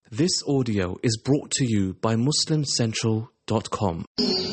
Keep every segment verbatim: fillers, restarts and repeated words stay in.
This audio is brought to you by Muslim Central dot com.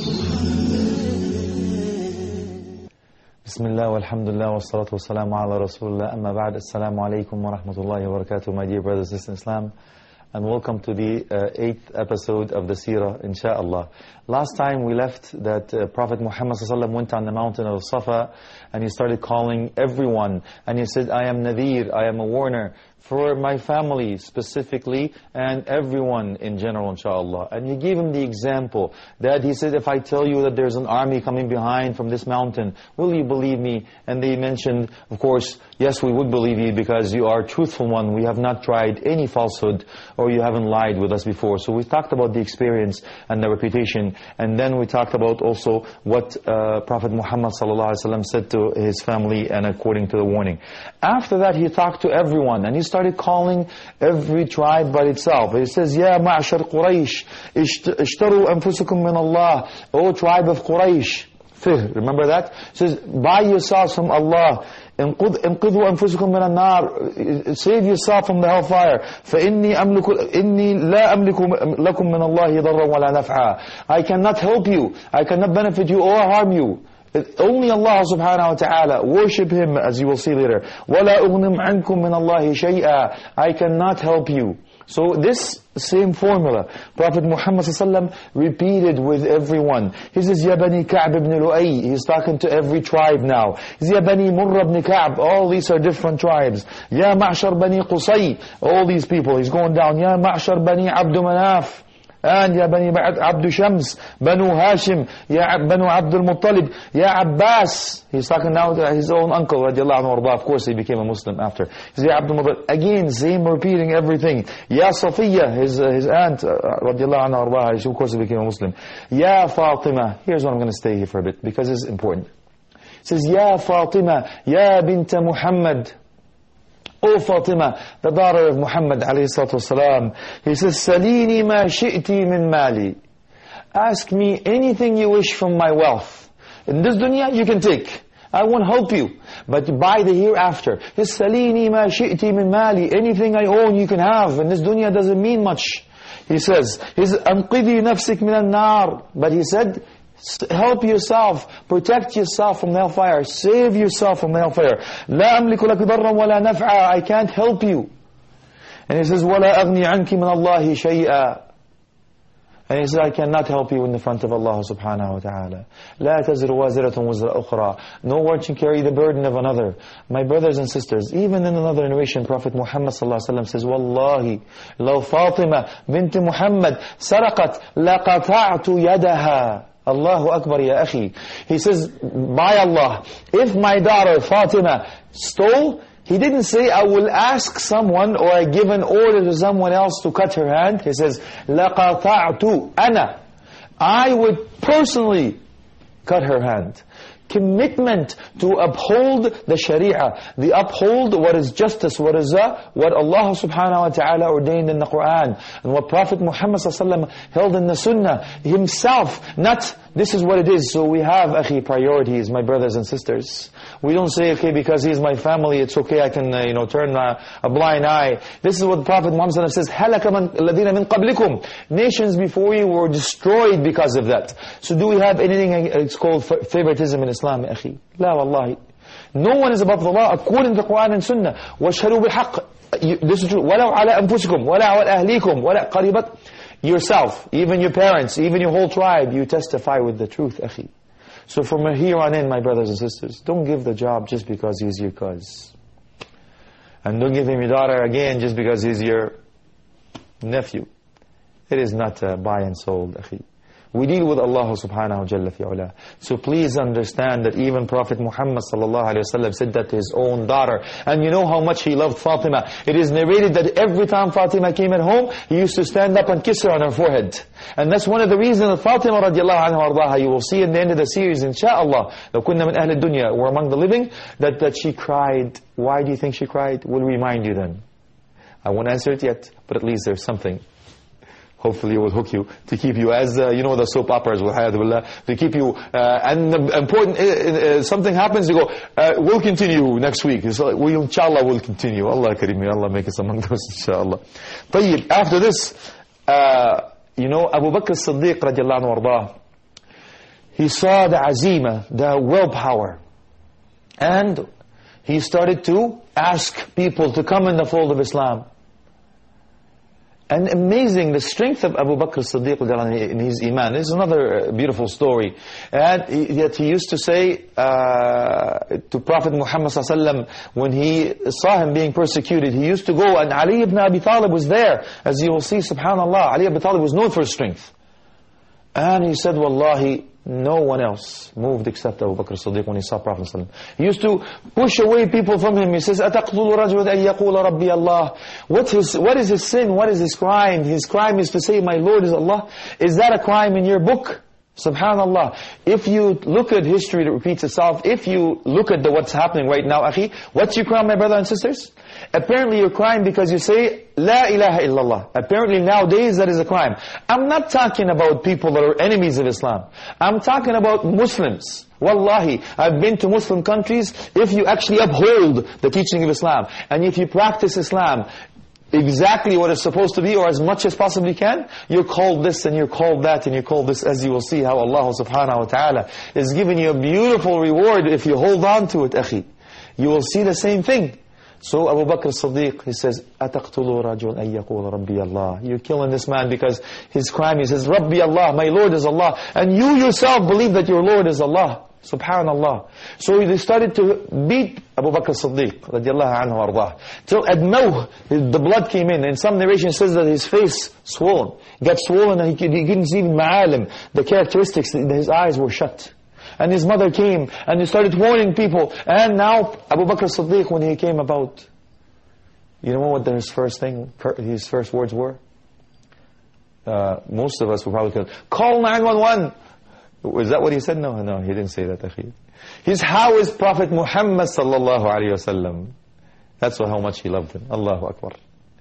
Bismillah walhamdulillah wa salatu wa salamu ala rasulullah amma ba'd. Assalamu alaikum wa rahmatullahi wa barakatuh, my dear brothers and sisters in Islam, and welcome to the uh, eighth episode of the Seerah, inshaAllah. Last time we left that uh, Prophet Muhammad sallallahu alaihi wasallam went on the mountain of Safa and he started calling everyone, and he said, I am Nadhir, I am a warner for my family specifically and everyone in general, inshaAllah. And he gave him the example that he said, if I tell you that there's an army coming behind from this mountain, will you believe me? And they mentioned, of course, yes, we would believe you because you are a truthful one. We have not tried any falsehood, or you haven't lied with us before. So we talked about the experience and the reputation. And then we talked about also what uh, Prophet Muhammad sallallahu alaihi wasallam said to his family and according to the warning. After that, he talked to everyone and he started calling every tribe by itself. He says, Ya ma'ashar Quraysh, ishtaru anfusukum min Allah. O tribe of Quraysh. Fihr, remember that? He says, buy yourselves from Allah. انقذوا أنفسكم من النار. Save yourself from the hellfire. فإني أملك إني لا أملك لكم من الله ضرا ولا نفعا. I cannot help you. I cannot benefit you or harm you. Only Allah subhanahu wa ta'ala. Worship Him, as you will see later. ولا أغنم عنكم من الله شيئا. I cannot help you. So this same formula, Prophet Muhammad sallallahu alaihi wasallam repeated with everyone. He says, Ya Bani Ka'b ibn Lu'ay. He's talking to every tribe now. He says, Ya Bani Murra ibn Ka'b. All these are different tribes. Ya Ma'shar Bani Qusay. All these people. He's going down. Ya Ma'shar Bani Abdu Manaf. And Ya Bani Abdu Shams, Banu Hashim, Ya Banu Abdul Muttalib, Ya Abbas. He's talking now to his own uncle, radiallahu anhu arda. Of course, he became a Muslim after. He says, Ya Abdul Muttalib. Again, same repeating everything. Ya Safiya, his, uh, his aunt, uh, radiallahu anhu arda. Of course, he became a Muslim. Ya Fatima. Here's what I'm going to stay here for a bit, because it's important. He says, Ya Fatima, Ya Binta Muhammad. O Fatima, the daughter of Muhammad alayhi salatu wasalam. He says, Salini ma shi'ti min mali. Ask me anything you wish from my wealth. In this dunya, you can take. I won't help you. But by the hereafter. He says, Salini ma shi'ti min mali. Anything I own, you can have. In this dunya, doesn't mean much. He says, Anqidhi nafsik min al-nar. But he said, help yourself, protect yourself from the hellfire, save yourself from the hellfire. لا أملك لك ضرا ولا نفعا. I can't help you. And he says, ولا أغني عنك من الله شيئا. And he says, I cannot help you in the front of Allah subhanahu wa ta'ala. لا تزر وازرة وزر أخرى. No one can carry the burden of another. My brothers and sisters, even in another narration, Prophet Muhammad sallallahu alaihi wasallam says, Wallahi, لو فاطمة بنت محمد سرقت لقطعت يدها. Allahu Akbar ya akhi. He says, by Allah, if my daughter Fatima stole, he didn't say, I will ask someone or I give an order to someone else to cut her hand. He says, لَقَطَعْتُ أَنَا. I would personally cut her hand. Commitment to uphold the Sharia, the uphold what is justice, what is uh, what Allah subhanahu wa ta'ala ordained in the Quran, and what Prophet Muhammad sallallahu alaihi wasallam held in the Sunnah himself. Not, this is what it is. So we have, akhi, priorities, my brothers and sisters. We don't say, okay, because he's my family, it's okay, I can uh, you know turn uh, a blind eye. This is what Prophet Muhammad sallallahu alaihi wasallam says, هَلَكَ مَنْ الَّذِينَ مِنْ قَبْلِكُمْ. Nations before you were destroyed because of that. So do we have anything, it's called favoritism in Islam, akhi? La wallahi. No one is above the law according to the Quran and Sunnah. وَاشْهَدُوا بِالْحَقِّ. This is true. وَلَوْ عَلَىٰ أَنفُسِكُمْ وَلَا عَلَىٰ أَهْلِيكُمْ وَلَا قَرِيبَتْ. Yourself, even your parents, even your whole tribe, you testify with the truth, akhi. So from here on in, my brothers and sisters, don't give the job just because he's your cuz. And don't give him your daughter again just because he's your nephew. It is not uh, buy and sold, akhi. We deal with Allah subhanahu wa jalla fi'ula. So please understand that even Prophet Muhammad sallallahu alayhi wa sallam said that to his own daughter. And you know how much he loved Fatima. It is narrated that every time Fatima came at home, he used to stand up and kiss her on her forehead. And that's one of the reasons that Fatima radiallahu anha ardaha, you will see in the end of the series, inshaAllah, لو كنا من أهل الدنيا, we're among the living, that, that she cried. Why do you think she cried? We'll remind you then. I won't answer it yet, but at least there's something. Hopefully it will hook you to keep you as, uh, you know, the soap operas, to keep you, uh, and the important, uh, uh, something happens, you go, uh, we'll continue next week. It's like, we, inshallah, will continue. Allah Kareem, Allah make us among those, inshallah. طيب, after this, uh, you know, Abu Bakr as-Siddiq, radiallahu anhu warḍah, he saw the azima, the willpower. And he started to ask people to come in the fold of Islam. And amazing, the strength of Abu Bakr as-Siddiq in his iman. This is another beautiful story. And yet he used to say uh, to Prophet Muhammad sallallahu alaihi wasallam, when he saw him being persecuted, he used to go, and Ali ibn Abi Talib was there. As you will see, subhanallah, Ali ibn Abi Talib was known for his strength. And he said, Wallahi, no one else moved except Abu Bakr as-Siddiq when he saw Prophet ﷺ. He used to push away people from him. He says, أَتَقْتُلُ رَجُلًا أَن يَقُولَ رَبِّي اللَّهِ. What's his, what is his sin? What is his crime? His crime is to say, my Lord is Allah. Is that a crime in your book? Subhanallah. If you look at history that repeats itself, if you look at the, what's happening right now, akhi, what's your crime, my brother and sisters? Apparently you're crying because you say, La ilaha illallah. Apparently nowadays that is a crime. I'm not talking about people that are enemies of Islam. I'm talking about Muslims. Wallahi, I've been to Muslim countries. If you actually uphold the teaching of Islam, and if you practice Islam exactly what it's supposed to be, or as much as possibly can, you're called this and you're called that and you're called this, as you will see how Allah subhanahu wa ta'ala is giving you a beautiful reward if you hold on to it, akhi. You will see the same thing. So Abu Bakr as-Siddiq, he says, أَتَقْتُلُوا رَجُلًا أَن يَقُولَ رَبِّي اللَّهِ. You're killing this man because his crime, he says, Rabbi Allah, my Lord is Allah. And you yourself believe that your Lord is Allah. Subhanallah. So they started to beat Abu Bakr as-Siddiq, radiallahu anhu warḍah, till admawh, the blood came in. And some narration says that his face swollen, got swollen, and he, he couldn't see ma'alim, the characteristics, his eyes were shut. And his mother came, and he started warning people. And now, Abu Bakr as-Siddiq, when he came about, you know what his first thing, his first words were? Uh, most of us will probably call, call nine one one. Was that what he said? No, no, he didn't say that, akhi. He's, how is Prophet Muhammad sallallahu alayhi wa sallam? That's how much he loved him. Allahu Akbar.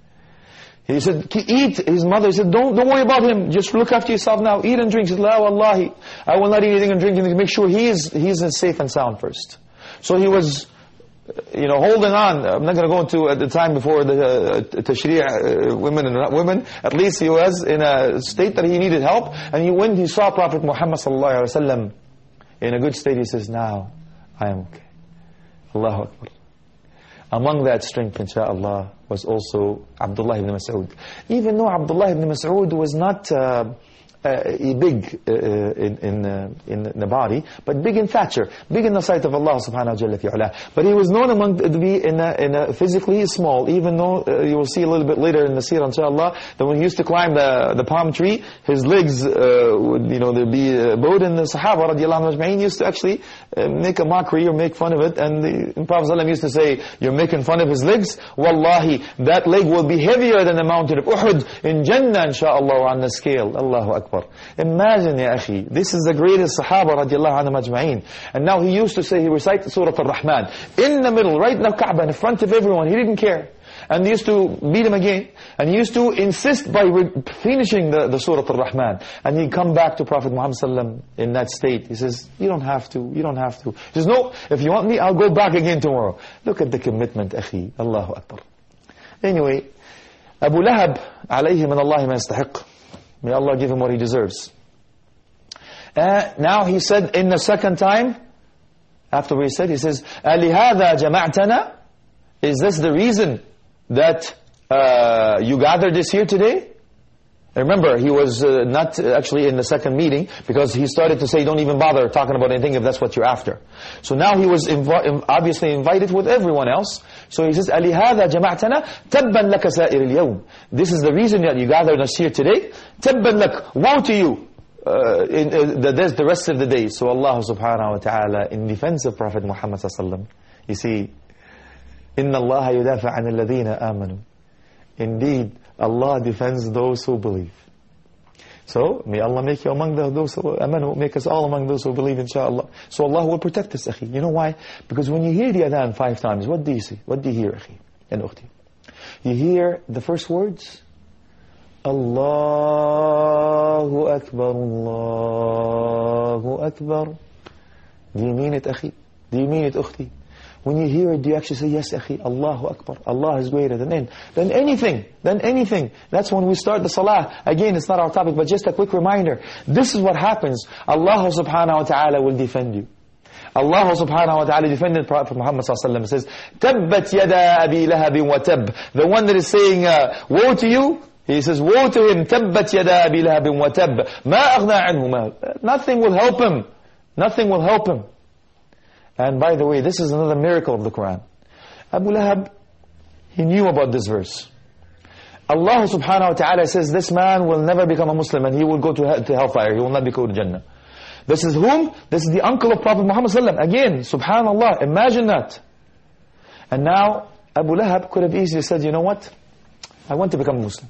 He said, eat. His mother said, don't, don't worry about him. Just look after yourself now. Eat and drink. He said, La wallahi, I will not eat anything and drink anything. Make sure he is, he is safe and sound first. So he was, you know, holding on. I'm not going to go into at the time before the uh, tashri' uh, women and not women. At least he was in a state that he needed help. And he, when he saw Prophet Muhammad sallallahu alaihi wasallam in a good state, he says, now I am okay. Allahu Akbar. Among that strength, inshaAllah, was also Abdullah ibn Mas'ud. Even though Abdullah ibn Mas'ud was not uh, uh, big uh, in, in, uh, in the body, but big in stature, big in the sight of Allah subhanahu wa ta'ala. But he was known among to be in a, in a physically small, even though uh, you will see a little bit later in the seerah, inshaAllah, that when he used to climb the, the palm tree, his legs uh, would, you know, there'd be uh, bowed, and the Sahaba radiallahu anhu used to actually uh, make a mockery or make fun of it. And the Prophet ﷺ used to say, you're making fun of his legs? Wallahi, that leg will be heavier than the mountain of Uhud in Jannah, inshaAllah, on the scale. Allahu Akbar. Imagine, ya akhi, this is the greatest Sahaba radiallahu anhu majma'een. And now he used to say, he recited Surah Al-Rahman in the middle, right in the Kaaba, in front of everyone. He didn't care. And they used to beat him again. And he used to insist by finishing the, the Surah Al-Rahman. And he'd come back to Prophet Muhammad sallam in that state. He says, you don't have to, you don't have to. He says, no, if you want me, I'll go back again tomorrow. Look at the commitment, akhi. Allahu Akbar. Anyway, Abu Lahab, alayhi min Allahi ma yastahiq. May Allah give him what he deserves. Uh, now he said in the second time, after he said, he says, أَلِهَذَا جَمَعْتَنَا? Is this the reason that uh, you gathered us here today? Remember, he was uh, not actually in the second meeting, because he started to say, don't even bother talking about anything if that's what you're after. So now he was inv obviously invited with everyone else. So he says, أَلِهَذَا جَمَعْتَنَا تَبًّا لَكَ سَائِرِ الْيَوْمِ. This is the reason that you gathered us here today. تَبًّا لَكَ. Woe to you. Uh, in, uh, the, the rest of the day. So Allah subhanahu wa ta'ala, in defense of Prophet Muhammad sallallahu alaihi wasallam, you see, إِنَّ اللَّهَ يُدَافَعَ عَنِ الَّذِينَ آمَنُوا. Indeed, Allah defends those who believe. So, may Allah make you among the, those who amanu, make us all among those who believe, inshaAllah. So Allah will protect us, akhi. You know why? Because when you hear the adhan five times, what do you see? What do you hear, akhi and ukhti? You hear the first words, Allahu Akbar, Allahu Akbar. Do you mean it, akhi? Do you mean it, ukhti? When you hear it, do you actually say, yes, akhi, Allahu Akbar. Allah is greater than, than anything, than anything. That's when we start the salah. Again, it's not our topic, but just a quick reminder. This is what happens. Allah subhanahu wa ta'ala will defend you. Allah subhanahu wa ta'ala defended Prophet Muhammad sallallahu alayhi wa sallam. Says, Tabbat yada abi lahabin wa tab. The one that is saying, uh, woe to you, he says, woe to him. Tabbat yada abi lahabin wa tab. Ma aghna anhu ma. Nothing will help him. Nothing will help him. And by the way, this is another miracle of the Quran. Abu Lahab, he knew about this verse. Allah subhanahu wa ta'ala says, this man will never become a Muslim and he will go to, to hellfire. He will not be go to Jannah. This is whom? This is the uncle of Prophet Muhammad sallallahu alaihi wasallam. Again, subhanallah, imagine that. And now, Abu Lahab could have easily said, you know what? I want to become a Muslim.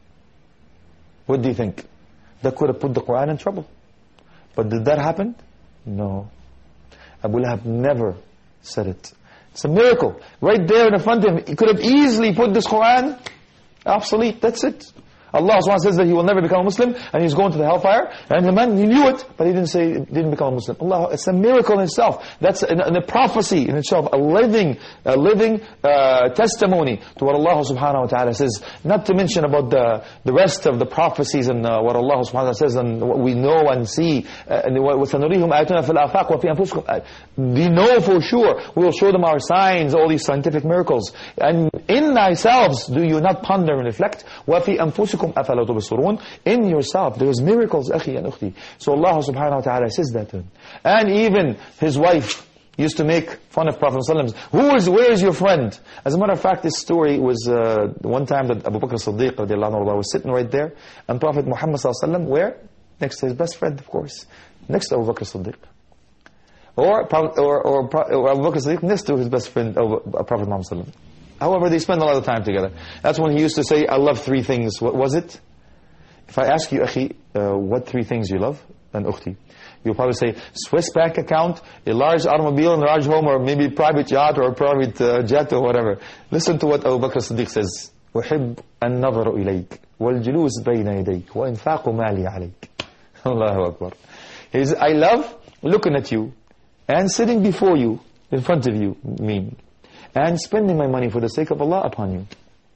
What do you think? That could have put the Quran in trouble. But did that happen? No. Abu Lahab never said it. It's a miracle. Right there in front of him. He could have easily put this Quran obsolete. That's it. Allah subhanahu wa ta'ala says that he will never become a Muslim and he's going to the hellfire. And the man, he knew it, but he didn't say, he didn't become a Muslim. Allah, it's a miracle in itself. That's a, a prophecy in itself, a living, a living uh, testimony to what Allah subhanahu wa ta'ala says. Not to mention about the, the rest of the prophecies and uh, what Allah subhanahu wa ta'ala says and what we know and see. وَسَنُرِيهُمْ آيَاتُنَا فِي الْآفَاقِ وَفِي أَنفُسِكُمْ. We know for sure, we will show them our signs, all these scientific miracles. And in thyself, do you not ponder and reflect? وَفِي أَنفُسِكُمْ أَفَلَا تُبْصِرُونَ. In yourself, there is miracles, akhi and ukhti. So Allah subhanahu wa ta'ala says that to him. And even his wife used to make fun of Prophet sallallahu alaihi wasallam. Who is, where is your friend? As a matter of fact, this story was uh, one time that Abu Bakr as-Siddiq radiallahu anhu was sitting right there, and Prophet Muhammad sallallahu alaihi wasallam, where? Next to his best friend, of course. Next to Abu Bakr as-Siddiq. Or, or, or, or Abu Bakr as-Siddiq next to his best friend, Prophet Muhammad sallallahu alaihi wasallam. However, they spend a lot of time together. That's when he used to say, I love three things. What was it? If I ask you, akhi, uh, what three things you love? And ukhti, you'll probably say, Swiss bank account, a large automobile, a large home, or maybe private yacht, or private uh, jet, or whatever. Listen to what Abu Bakr as-Siddiq says. أُحِبْ النَّظَرُ إِلَيْكَ وَالْجُلُوسِ بَيْنَ يَدَيْكَ وَإِنْفَاقُ مَالِي عَلَيْكَ. Allahu Akbar. He says, I love looking at you, and sitting before you, in front of you, mean. And spending my money for the sake of Allah upon you.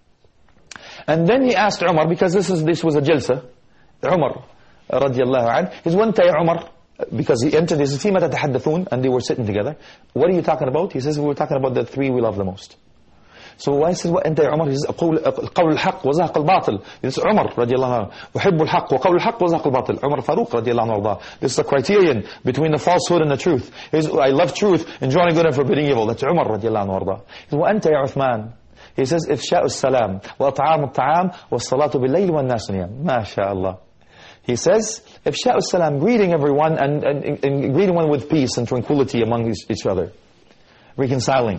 And then he asked Umar, because this is this was a jalsa, Umar radiallahu anhu, he says, one day Umar, because he entered, he says, فِيمَ تَتَحَدَّثُونَ, and they were sitting together. What are you talking about? He says, we were talking about the three we love the most. So why says what أنت يا عمر? He says قول قول الحق وزهق الباطل. This is Umar رضي الله عنه. أحب الحق وقول الحق وزهق الباطل. Umar Faruq رضي الله عنه وارضاه. This is the criterion between the falsehood and the truth. He says, I love truth, enjoying good and forbidding evil. That's Umar رضي الله عنه وارضاه. He says وأنت يا عثمان. He says إفشاء السلام وإطعام الطعام والصلاة بالليل والناس نيام. ما شاء الله. He says إفشاء السلام, greeting everyone and, and, and greeting one with peace and tranquility among each, each other, reconciling.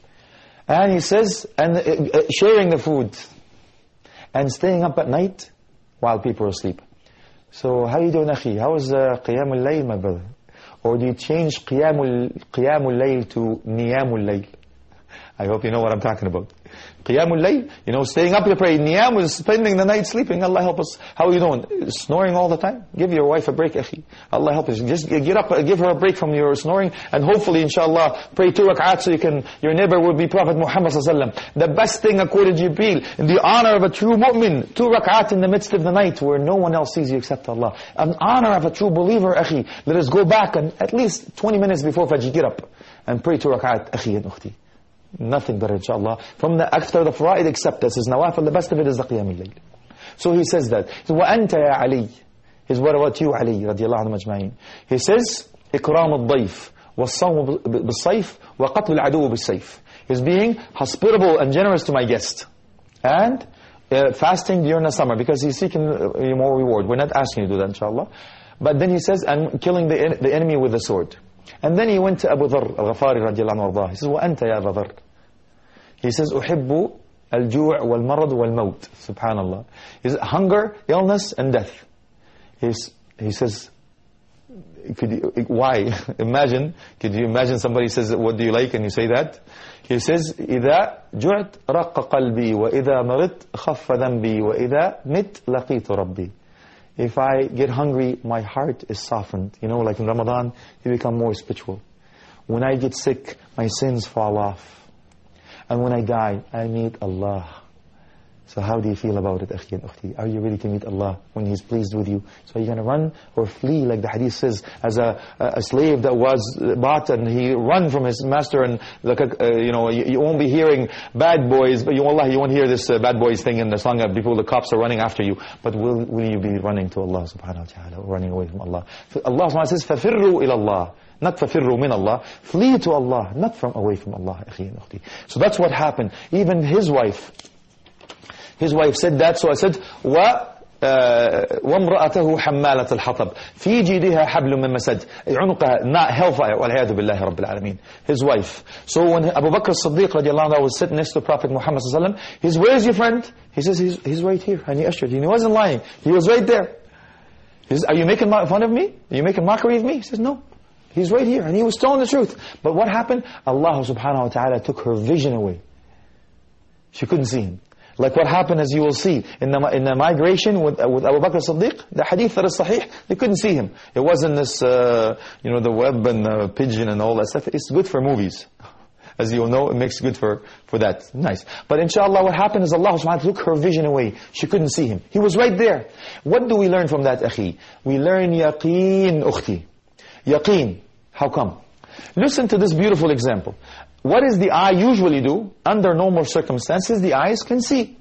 And he says, and uh, sharing the food, and staying up at night while people are asleep. So how are you doing, akhi? How is uh, qiyamul layl, my brother? Or do you change qiyamul qiyamul layl to niyamul layl? I hope you know what I'm talking about. Qiyamul layl, you know, staying up to pray. Niyam is spending the night sleeping. Allah help us. How are you doing? Snoring all the time? Give your wife a break, akhi. Allah help us. Just get up, give her a break from your snoring, and hopefully, inshallah, pray two rak'at so you can, your neighbor will be Prophet Muhammad sallallahu alaihi wasallam. The best thing, according to Jibreel, in the honor of a true mu'min, two rak'at in the midst of the night where no one else sees you except Allah. An honor of a true believer, akhi. Let us go back and at least twenty minutes before Fajr, get up and pray two rak'at, akhi and ukhti. Nothing better, inshallah. From the after the fara'id, except this is nawafil, the best of it is the qiyam al-layl. So he says that. وَأَنْتَ يَا عَلِي. He's what about you, Ali, radiallahu anhu majma'in. He says, إِكْرَامُ الضَّيْف وَالصَّوْمُ بِالصَّيْف وَقَتْلُ الْعَدُوُ بِالسَّيْف. He's being hospitable and generous to my guest. And uh, fasting during the summer, because he's seeking uh, more reward. We're not asking you to do that, inshallah. But then he says, and killing the, en the enemy with the sword. And then he went to Abu Dharr al-Ghafari radiallahu anhu. He says, وَأَنْتَ يَا أَبَا ذَرْ. He says, أُحِبُّ الْجُوعِ وَالْمَرَضُ وَالْمَوْتِ. Subhanallah. He says, hunger, illness, and death. He's, he says, could you, why? Imagine, could you imagine somebody says, what do you like? And you say that? He says, إِذَا جُعْتْ رَقَّ قَلْبِي وَإِذَا مَرِضْتْ خَفَّ ذَنْبِي وَإِذَا مِتْ لَقِيتُ رَبِّي. If I get hungry, my heart is softened. You know, like in Ramadan, you become more spiritual. When I get sick, my sins fall off. And when I die, I meet Allah. So how do you feel about it, akhi and ukhti? Are you ready to meet Allah when He's pleased with you? So are you going to run or flee, like the hadith says, as a, a slave that was bought and he run from his master, and like a, uh, you know, you, you won't be hearing bad boys, but you, Allah, you won't hear this uh, bad boys thing in the song of people, the cops are running after you. But will, will you be running to Allah subhanahu wa ta'ala, or running away from Allah? Allah subhanahu wa ta'ala says, فَفِرُّوا إِلَى اللَّهِ. Not فَفِرُّوا مِنَ اللَّهِ. Flee to Allah, not from away from Allah, akhi and ukhti. So that's what happened. Even his wife, His wife said that, so I said, wa وَامْرَأَتَهُ حَمَّالَةَ الْحَطَبِ فِي جِيدِهَا حَبْلٌ مِّن مَسَدٍ عُنُقَهَا not hellfire وَالْعِيَاذُ بِاللَّهِ رَبِّ الْعَالَمِينَ. His wife. So when Abu Bakr as-Siddiq radiallahu anhu was sitting next to Prophet Muhammad sallallahu alaihi wasallam, he says, where is your friend? He says, he's, he's right here. And he ushered. And he wasn't lying. He was right there. He says, are you making fun of me? Are you making mockery of me? He says, no. He's right here. And he was telling the truth. But what happened? Allah subhanahu wa ta'ala took her vision away. She couldn't see him. Like what happened, as you will see, in the, in the migration with, uh, with Abu Bakr as-Siddiq, the hadith that is sahih, they couldn't see him. It wasn't this, uh, you know, the web and the pigeon and all that stuff. It's good for movies. As you will know, it makes good for, for that. Nice. But inshallah, what happened is Allah subhanahu wa ta'ala took her vision away. She couldn't see him. He was right there. What do we learn from that, akhi? We learn yaqeen, ukhti. Yaqeen. How come? Listen to this beautiful example. What does the eye usually do? Under normal circumstances, the eyes can see.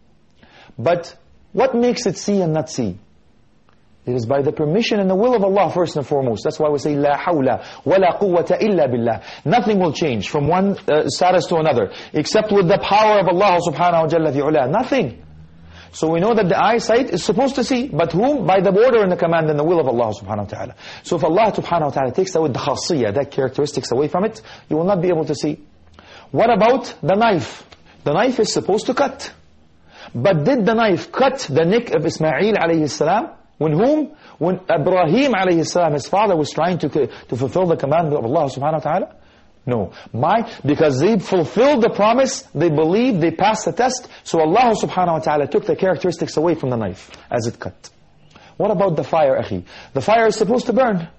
But what makes it see and not see? It is by the permission and the will of Allah first and foremost. That's why we say, La hawla wa la quwwata illa billah. Nothing will change from one uh, status to another, except with the power of Allah subhanahu wa jalla fi'ula. Nothing. So we know that the eyesight is supposed to see, but whom? By the order and the command and the will of Allah subhanahu wa ta'ala. So if Allah subhanahu wa ta'ala takes away the khasiyah, that characteristics away from it, you will not be able to see. What about the knife? The knife is supposed to cut. But did the knife cut the neck of Ismail alayhi salam? When whom? When Ibrahim alayhi salam, his father, was trying to, to fulfill the command of Allah subhanahu wa ta'ala? No. Why? Because they fulfilled the promise, they believed, they passed the test, so Allah subhanahu wa ta'ala took the characteristics away from the knife as it cut. What about the fire, akhi? The fire is supposed to burn.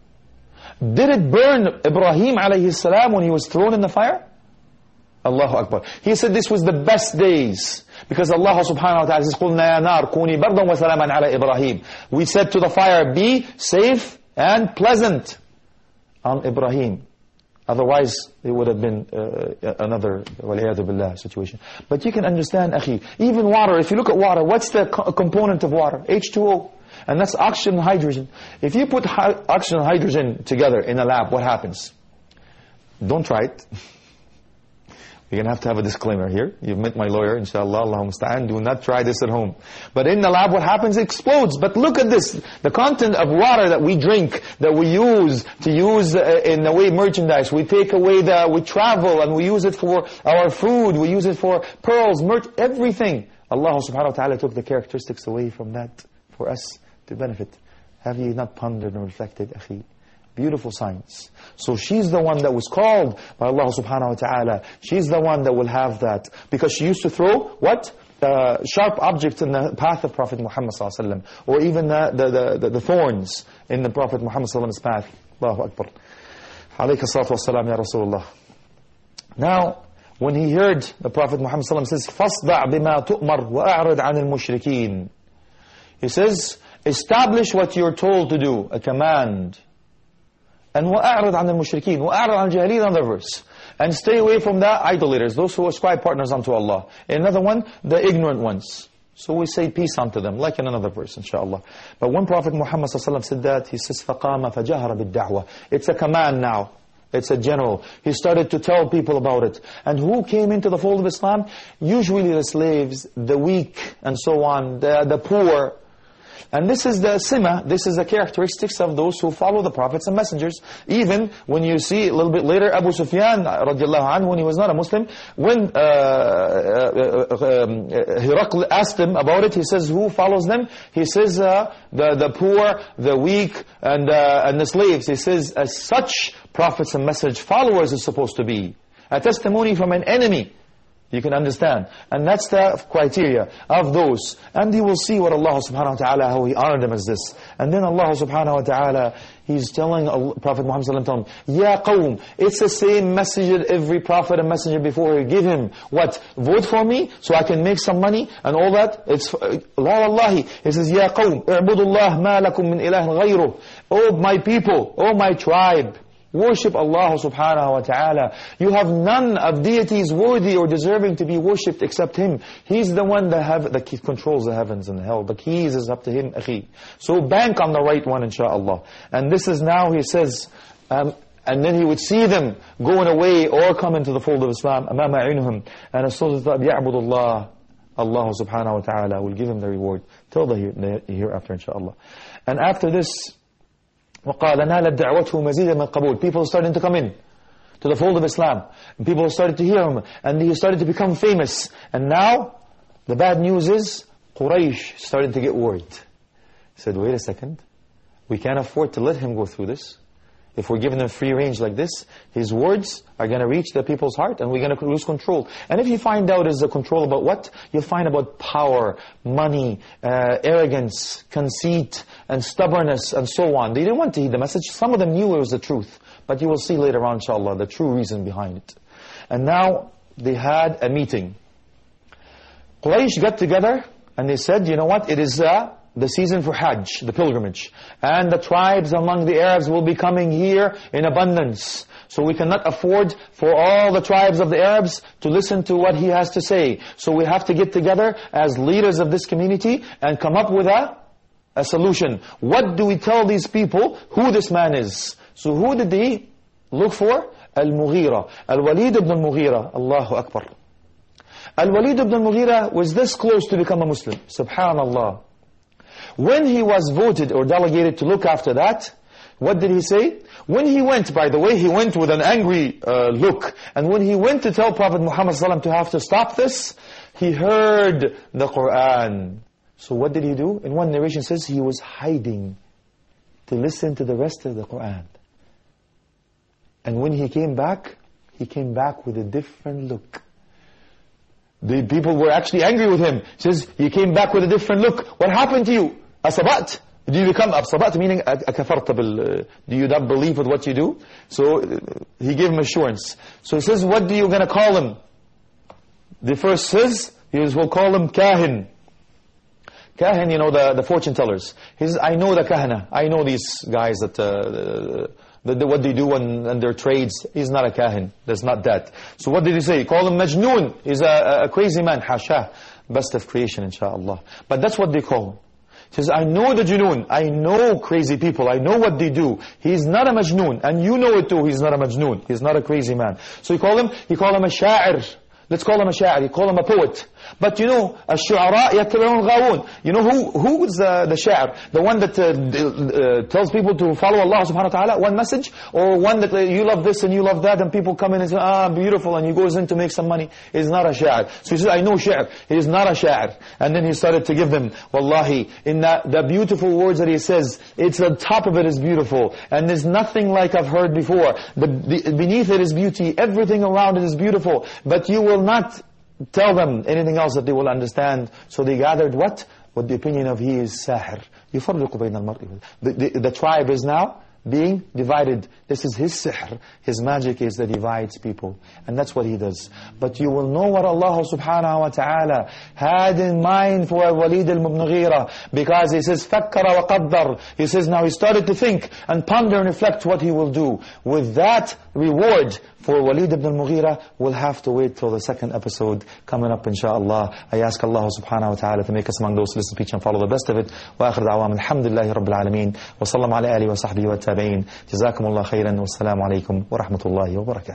Did it burn Ibrahim alayhi salam when he was thrown in the fire? Allahu Akbar. He said this was the best days. Because Allah subhanahu wa ta'ala says, قُلْنَا يَا نَارْ كُونِي بَرْضًا وَسَلَامًا عَلَى إِبْرَاهِيمَ. We said to the fire, be safe and pleasant on Ibrahim. Otherwise, it would have been uh, another وَالْعِيَاذُ بِاللَّهِ situation. But you can understand, akhi, even water, if you look at water, what's the co component of water? H two O. And that's oxygen and hydrogen. If you put oxygen and hydrogen together in a lab, what happens? Don't try it. You're going to have to have a disclaimer here. You've met my lawyer, inshallah, Allahumma musta'an. Do not try this at home. But in the lab, what happens? It explodes. But look at this. The content of water that we drink, that we use, to use uh, in the way merchandise. We take away the, we travel and we use it for our food. We use it for pearls, merch, everything. Allah subhanahu wa ta'ala took the characteristics away from that for us to benefit. Have you not pondered and reflected, akhi? Beautiful science. So she's the one that was called by Allah subhanahu wa ta'ala. She's the one that will have that. Because she used to throw, what? Uh, sharp objects in the path of Prophet Muhammad sallallahu alaihi wasallam. Or even the, the, the, the thorns in the Prophet Muhammad sallallahu alaihi wasallam's path. Allahu Akbar. Alayka salatu wassalam ya Rasulullah. Now, when he heard the Prophet Muhammad sallallahu alaihi wasallam says, فَاصْدَعْ بِمَا تُؤْمَرْ وَأَعْرِضْ عَنِ الْمُشْرِكِينَ. He says, establish what you're told to do, a command. And وَأَعْرِضْ عَنِ الْمُشْرِكِينَ وَأَعْرِضْ عَنِ الْجَاهِلِينَ, another verse. And stay away from the idolaters, those who ascribe partners unto Allah. Another one, the ignorant ones. So we say peace unto them, like in another verse, inshallah. But when Prophet Muhammad sallallahu alaihi wasallam said that, he says, فَقَامَ فَجَهَرَ بِالدَّعْوَةِ. It's a command now. It's a general. He started to tell people about it. And who came into the fold of Islam? Usually the slaves, the weak, and so on, the, the poor. And this is the sima, this is the characteristics of those who follow the prophets and messengers. Even when you see a little bit later, Abu Sufyan, radiallahu anhu, when he was not a Muslim, when uh, uh, uh, um, Hiraql asked him about it, he says, who follows them? He says, uh, the, the poor, the weak, and, uh, and the slaves. He says, as such prophets and message followers is supposed to be. A testimony from an enemy. You can understand. And that's the criteria of those. And you will see what Allah subhanahu wa ta'ala, how He honored them as this. And then Allah subhanahu wa ta'ala, He's telling Prophet Muhammad sallallahu alaihi wasallam, Ya qawm, it's the same message that every prophet and messenger before He give him. What? Vote for me so I can make some money and all that? It's, la wallahi. He says, Ya qawm, i'budullah ma lakum min ilahin ghayruh. Oh my people, oh my tribe. Worship Allah subhanahu wa ta'ala. You have none of deities worthy or deserving to be worshipped except Him. He's the one that, have, that controls the heavens and hell. The keys is up to Him, akhi. So bank on the right one, inshaAllah. And this is now, he says, um, and then he would see them going away or come into the fold of Islam. أَمَامَ عِنُهُمْ. And as soon as that, يَعْبُدُ اللَّهِ, Allah subhanahu wa ta'ala will give him the reward till the hereafter, inshaAllah. And after this, وَقَالَ نَالَتْ دَعْوَتْهُ مَزِيدًا مِنْ قَبُولٍ. People started to come in to the fold of Islam. And people started to hear him. And he started to become famous. And now, the bad news is, Quraysh started to get worried. He said, wait a second. We can't afford to let him go through this. If we're giving him free range like this, his words are going to reach the people's heart and we're going to lose control. And if you find out is the control about what? You'll find about power, money, uh, arrogance, conceit, and stubbornness, and so on. They didn't want to heed the message. Some of them knew it was the truth. But you will see later on, inshallah, the true reason behind it. And now, they had a meeting. Quraysh got together and they said, you know what? It is uh, the season for Hajj, the pilgrimage. And the tribes among the Arabs will be coming here in abundance. So we cannot afford for all the tribes of the Arabs to listen to what he has to say. So we have to get together as leaders of this community and come up with a, a solution. What do we tell these people who this man is? So who did they look for? Al-Mughira. Al-Walid ibn al-Mughira. Allahu Akbar. Al-Walid ibn al-Mughira was this close to become a Muslim. Subhanallah. When he was voted or delegated to look after that, what did he say? When he went, by the way, he went with an angry uh, look. And when he went to tell Prophet Muhammad sallallahu alaihi wasallam to have to stop this, he heard the Qur'an. So what did he do? In one narration says he was hiding to listen to the rest of the Qur'an. And when he came back, he came back with a different look. The people were actually angry with him. He says, you came back with a different look. What happened to you? Asabat. Do you become Asabat, meaning akafarta bil, do you not believe with what you do? So he gave him assurance. So he says, what do you going to call him? The first says, he says, we'll call him Kahin. Kahin, you know, the, the fortune tellers. He says, I know the Kahana. I know these guys that... Uh, The, the, what they do and, and their trades. He's not a kahin. That's not that. So what did he say? He called him Majnoon. He's a, a crazy man. Hasha. Best of creation, inshaAllah. But that's what they call him. He says, I know the Junoon. I know crazy people. I know what they do. He's not a Majnoon. And you know it too. He's not a Majnoon. He's not a crazy man. So he called him, he called him a Sha'ir. Let's call him a Sha'ir. He called him a poet. But you know, الشعراء يتبعون الغاوون. You know who who is the, the Sha'ir? The one that uh, uh, tells people to follow Allah subhanahu wa ta'ala, one message? Or one that uh, you love this and you love that and people come in and say, ah, beautiful, and he goes in to make some money. He's not a Sha'ir. So he says, I know Sha'ir. He is not a Sha'ir. And then he started to give them, wallahi, in that, the beautiful words that he says, it's the top of it is beautiful. And there's nothing like I've heard before. The, the, beneath it is beauty. Everything around it is beautiful. But you will not tell them anything else that they will understand. So they gathered what? With the opinion of he is sahir. يُفَرِّقُ بَيْنَ الْمَرْءِ. The, the, the tribe is now being divided. This is his sihr. His magic is that divides people. And that's what he does. But you will know what Allah subhanahu wa ta'ala had in mind for Walid al-Mughira. Because he says, فَكَّرَ وَقَدَّرَ. He says now he started to think and ponder and reflect what he will do. With that reward for Walid ibn al-Mughira, we'll have to wait till the second episode coming up, inshaAllah. I ask Allah subhanahu wa ta'ala to make us among those who listen, preach and follow the best of it. Wa akhir da'wam alhamdulillahi rabbil alameen. Wa sallam ala alihi wa sahbihi wa tabi'in. Jazakumullah khairan. Wassalamu alaikum wa rahmatullahi wa barakatuh.